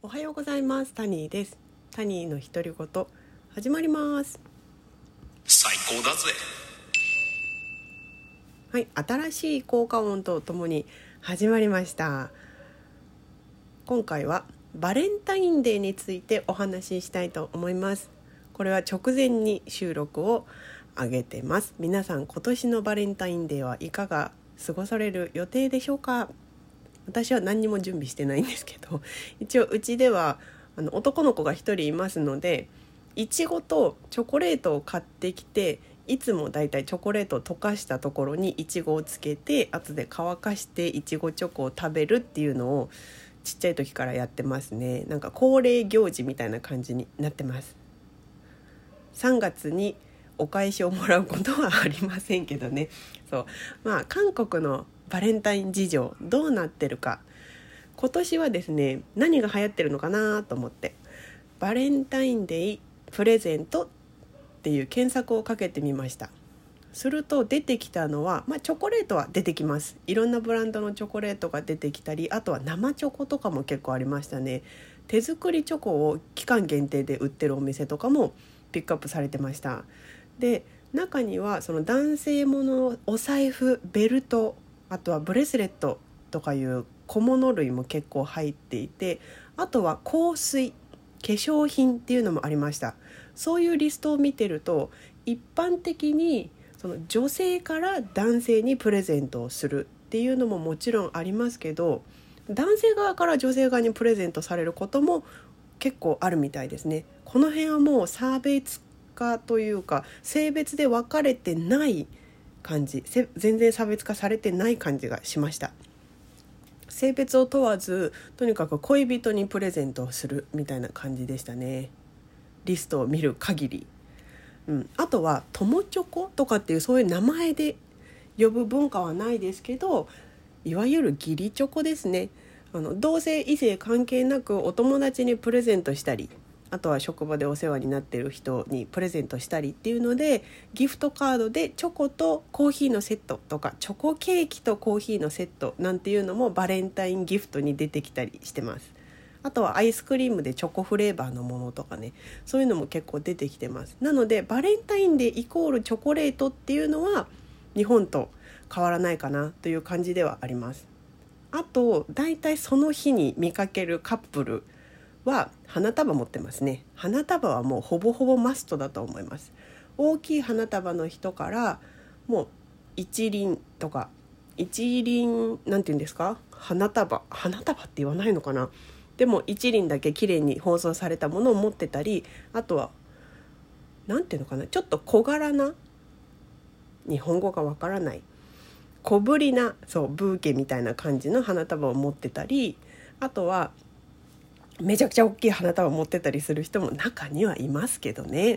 おはようございます。タニーです。タニーの独り言始まります。 最高だぜ。 はい、新しい効果音とともに始まりました。今回はバレンタインデーについてお話ししたいと思います。これは直前に収録を上げてます。皆さん今年のバレンタインデーはいかが過ごされる予定でしょうか？私は何にも準備してないんですけど、一応うちでは男の子が一人いますので、いちごとチョコレートを買ってきて、いつもだいたいチョコレートを溶かしたところにいちごをつけて、後で乾かしていちごチョコを食べるっていうのをちっちゃい時からやってますね。なんか恒例行事みたいな感じになってます。3月にお返しをもらうことはありませんけどね。韓国のバレンタイン事情どうなってるか、今年はですね、何が流行ってるのかなと思って、バレンタインデープレゼントっていう検索をかけてみました。すると出てきたのは、チョコレートは出てきます。いろんなブランドのチョコレートが出てきたり、あとは生チョコとかも結構ありましたね。手作りチョコを期間限定で売ってるお店とかもピックアップされてました。で、中にはその男性ものお財布、ベルト、あとはブレスレットとかいう小物類も結構入っていて、あとは香水、化粧品っていうのもありました。そういうリストを見てると、一般的にその女性から男性にプレゼントをするっていうのももちろんありますけど、男性側から女性側にプレゼントされることも結構あるみたいですね。この辺はもう差別化というか、性別で分かれてない感じ、全然差別化されてない感じがしました。性別を問わず、とにかく恋人にプレゼントをするみたいな感じでしたね、リストを見る限り。あとは友チョコとかっていう、そういう名前で呼ぶ文化はないですけど、いわゆる義理チョコですね。同性異性関係なくお友達にプレゼントしたり、あとは職場でお世話になっている人にプレゼントしたりっていうので、ギフトカードでチョコとコーヒーのセットとか、チョコケーキとコーヒーのセットなんていうのもバレンタインギフトに出てきたりしてます。あとはアイスクリームでチョコフレーバーのものとかね、そういうのも結構出てきてます。なのでバレンタインデーイコールチョコレートっていうのは日本と変わらないかなという感じではあります。あとだいたいその日に見かけるカップルは花束持ってますね。花束はもうほぼほぼマストだと思います。大きい花束の人からもう一輪とか、一輪なんていうんですか、花束って言わないのかな。でも一輪だけ綺麗に包装されたものを持ってたり、あとはなんていうのかな、ちょっと小柄な、日本語がわからない、小ぶりな、ブーケみたいな感じの花束を持ってたり、あとはめちゃくちゃ大きい花束を持ってたりする人も中にはいますけどね。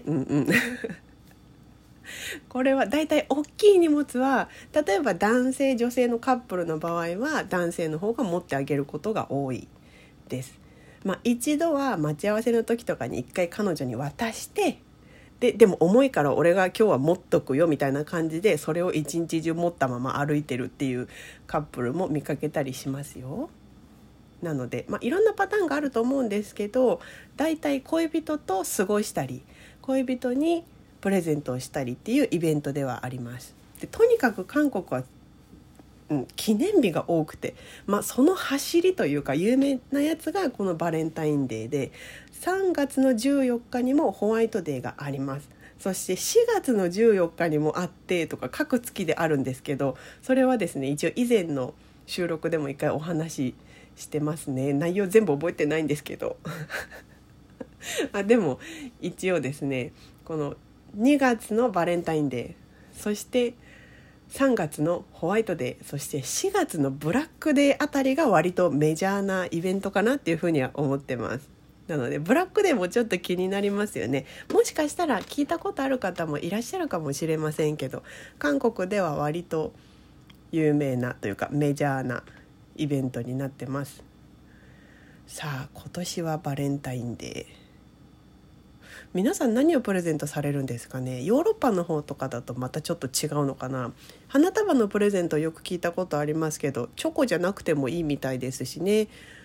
これはだいたい大きい荷物は、例えば男性女性のカップルの場合は男性の方が持ってあげることが多いです。一度は待ち合わせの時とかに一回彼女に渡して、でも重いから俺が今日は持っとくよみたいな感じで、それを一日中持ったまま歩いてるっていうカップルも見かけたりしますよ。なので、いろんなパターンがあると思うんですけど、だいたい恋人と過ごしたり、恋人にプレゼントをしたりっていうイベントではあります。で、とにかく韓国は記念日が多くて、その走りというか有名なやつがこのバレンタインデーで、3月の14日にもホワイトデーがあります。そして4月の14日にもあってとか、各月であるんですけど、それはですね、一応以前の収録でも一回お話ししてますね。内容全部覚えてないんですけどでも一応ですね、この2月のバレンタインデー、そして3月のホワイトデー、そして4月のブラックデーあたりが割とメジャーなイベントかなっていうふうには思ってます。なのでブラックデーもちょっと気になりますよね。もしかしたら聞いたことある方もいらっしゃるかもしれませんけど、韓国では割と有名なというかメジャーなイベントになってます。さあ、今年はバレンタインデー、皆さん何をプレゼントされるんですかね。ヨーロッパの方とかだとまたちょっと違うのかな。花束のプレゼントよく聞いたことありますけど、チョコじゃなくてもいいみたいですしね。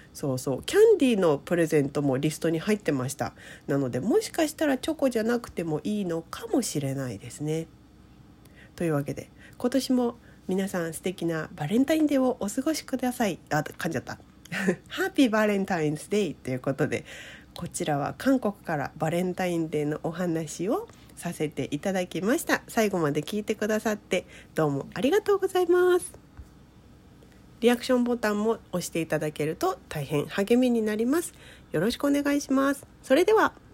そうそう、キャンディーのプレゼントもリストに入ってました。なのでもしかしたらチョコじゃなくてもいいのかもしれないですね。というわけで今年も皆さん素敵なバレンタインデーをお過ごしください。噛んじゃったハッピーバレンタインズデーということで、こちらは韓国からバレンタインデーのお話をさせていただきました。最後まで聞いてくださってどうもありがとうございます。リアクションボタンも押していただけると大変励みになります。よろしくお願いします。それでは。